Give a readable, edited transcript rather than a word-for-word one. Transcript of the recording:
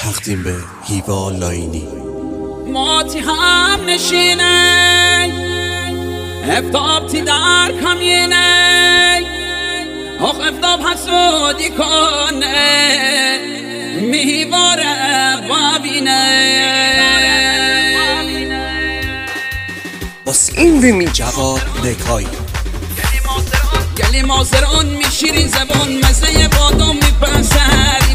تقدیم به هیوا لاینی. ماتی هم نشینه افتابتی در کمینه آخ افتاب حسودی کنه میواره بابینه بس این وی می جواد لکایی گلی مازران میشیرین زبان مزه بادم میپسد